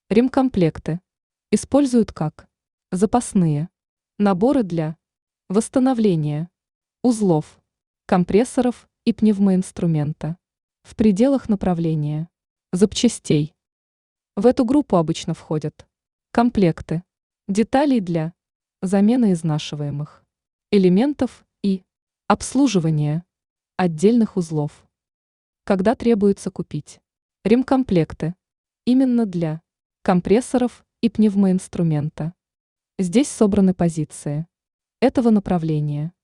Ремкомплекты используют как запасные наборы для восстановления узлов, компрессоров и пневмоинструмента в пределах направления запчастей. В эту группу обычно входят комплекты деталей для замены изнашиваемых элементов и обслуживания отдельных узлов. Когда требуется купить ремкомплекты именно для компрессоров и пневмоинструмента. Здесь собраны позиции этого направления.